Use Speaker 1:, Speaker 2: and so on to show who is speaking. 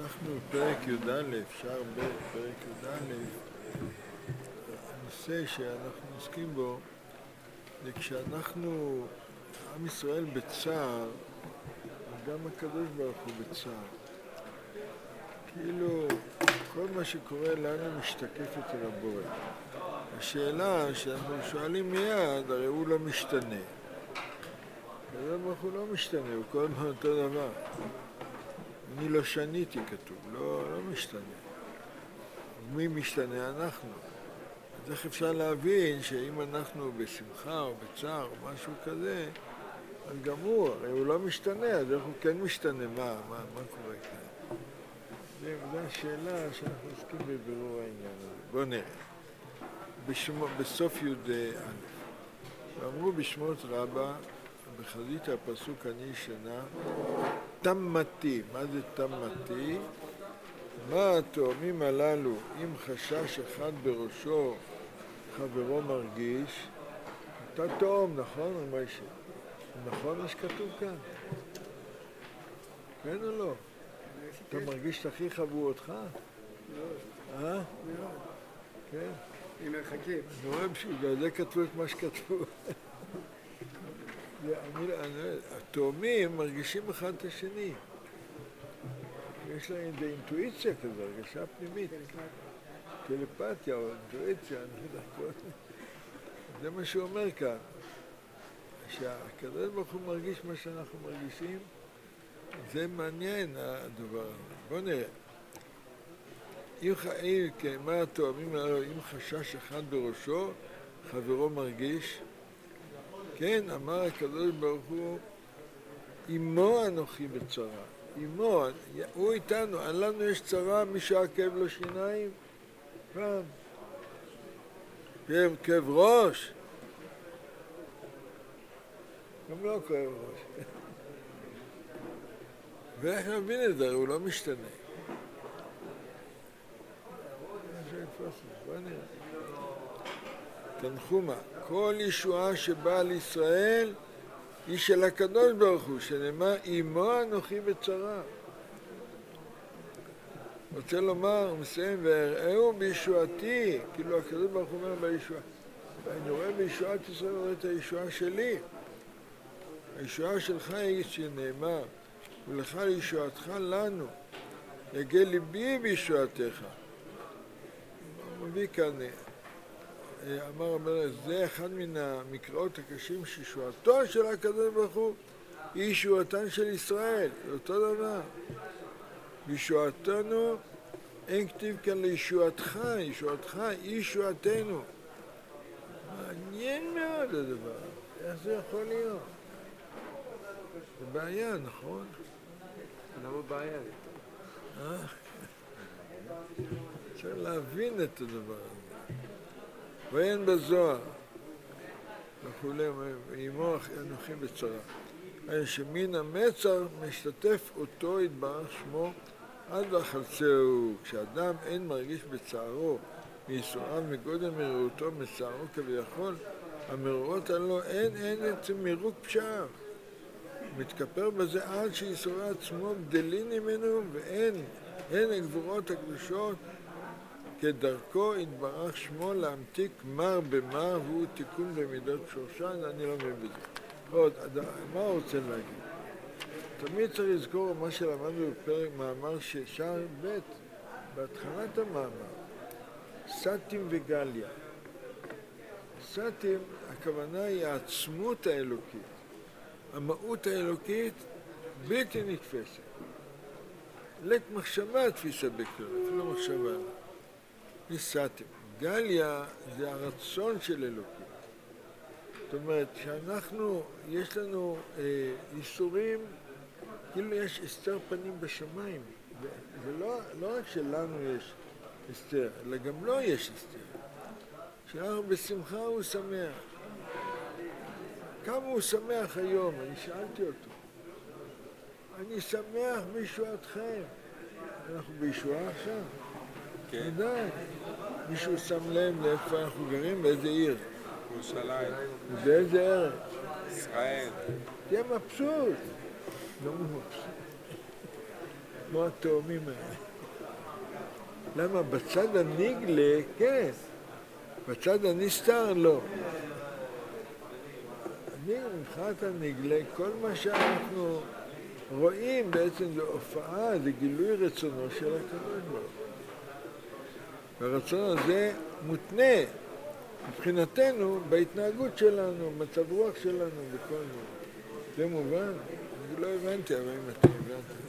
Speaker 1: אנחנו בפרק י"א, שער ב', פרק י"א. הנושא שאנחנו עוסקים בו זה כשאנחנו, עם ישראל בצער, וגם הקדוש ברוך הוא בצער. כאילו כל מה שקורה לנו משתקף אצל הבורא. השאלה שאנחנו שואלים מיד, הרי הוא לא משתנה. הקדוש ברוך הוא לא משתנה, הוא כל הזמן אותו דבר. אני לא שניתי כתוב, לא משתנה. מי משתנה? אנחנו. אז איך אפשר להבין שאם אנחנו בשמחה או בצער או משהו כזה, אז גם הוא, הרי הוא לא משתנה, אז איך הוא כן משתנה? מה קורה כאן? זו השאלה שאנחנו עוסקים בבירור העניין הזה. בואו נראה. בסוף י"א. ואמרו בשמות רבה, בחזית הפסוק אני ישנה, תמתי. מה זה תמתי? מה התאומים הללו, אם חשש אחד בראשו חברו מרגיש? אתה תאום, נכון? נכון מה שכתוב כאן? כן או לא? אתה מרגיש את אחיך והוא אותך?
Speaker 2: מאוד.
Speaker 1: כן?
Speaker 2: עם מרחקים.
Speaker 1: אני רואה בשביל זה כתבו את מה שכתבו. התאומים מרגישים אחד את השני. יש להם איזו אינטואיציה כזו, הרגשה פנימית. טלפתיה או אינטואיציה, אני לא יודע כל זה. זה מה שהוא אומר כאן. שהקדוש ברוך הוא מרגיש מה שאנחנו מרגישים, זה מעניין הדבר הזה. בואו נראה. מה התואמים הללו, אם חשש אחד בראשו, חברו מרגיש? כן, אמר הקדוש ברוך הוא, אמו אנוכי בצרה. אמו, הוא איתנו, לנו יש צרה, מי שעקב לו שיניים? פעם. כאב ראש. גם לא כאב ראש. ואיך נבין את זה? הוא לא משתנה. בוא נראה. תנחומה, כל ישועה שבאה לישראל היא של הקדוש ברוך הוא, שנאמר, אמו אנוכי בצרה. רוצה לומר, הוא מסיים, והראו בישועתי, כאילו הקדוש ברוך הוא אומר בישועה. ואני רואה בישועת ישראל, רואה את הישועה שלי. הישועה שלך היא שנאמר, ולך לישועתך לנו, יגע ליבי בישועתך. הוא מביא כאן, אמר המלך, זה אחד מן המקראות הקשים שישועתו של הקדוש ברוך הוא היא ישועתן של ישראל, זה אותו דבר. ישועתנו, אין כתיב כאן לישועתך, ישועתך היא ישועתנו. מעניין מאוד הדבר, איך זה יכול להיות? זה בעיה, נכון?
Speaker 2: למה בעיה?
Speaker 1: צריך להבין את הדבר הזה. ואין בזוהר, וכולי, ואימו אנוכי בצרה. שמן המצר משתתף אותו יתברך שמו עד לחלצהו. כשאדם אין מרגיש בצערו מייסוריו מגודל מרירותו מצערו כביכול, המרירות הללו אין עצם מירוק פשעיו. מתכפר בזה עד שייסורי עצמו גדלים ממנו ואין הגבורות הקדושות כדרכו יתברך שמו להמתיק מר במר והוא תיקון במידות שורשן. אני לא מבין בזה. עוד, מה הוא רוצה להגיד? תמיד צריך לזכור מה שלמדנו בפרק מאמר שער ב' בהתחלת המאמר. סתים וגליה. סתים, הכוונה היא העצמות האלוקית. המהות האלוקית בלתי נתפסת. לית מחשבה תפיסה בכלל, אפילו מחשבה. נסתים. גליה זה הרצון של אלוקית. זאת אומרת, שאנחנו, יש לנו איסורים, כאילו יש הסתר פנים בשמיים. זה לא רק שלנו יש הסתר, אלא גם לא יש הסתר. שאנחנו בשמחה הוא שמח. כמה הוא שמח היום? אני שאלתי אותו. אני שמח בישועתכם. אנחנו בישועה עכשיו?
Speaker 3: כן.
Speaker 1: ודאי. מישהו שם לב לאיפה אנחנו גרים? באיזה עיר?
Speaker 3: ירושלים.
Speaker 1: באיזה ארץ?
Speaker 3: ישראל.
Speaker 1: תהיה מבסוט. לא מבסוט. כמו התאומים האלה. למה? בצד הנגלה, כן. בצד הנסתר, לא. מבחינת הנגלה, כל מה שאנחנו רואים בעצם זה הופעה, זה גילוי רצונו של הקדוש ברוך הוא. והרצון הזה מותנה מבחינתנו בהתנהגות שלנו, במצב רוח שלנו, בכל מיני. זה מובן? אני לא הבנתי, אבל אם אתם הבנתם.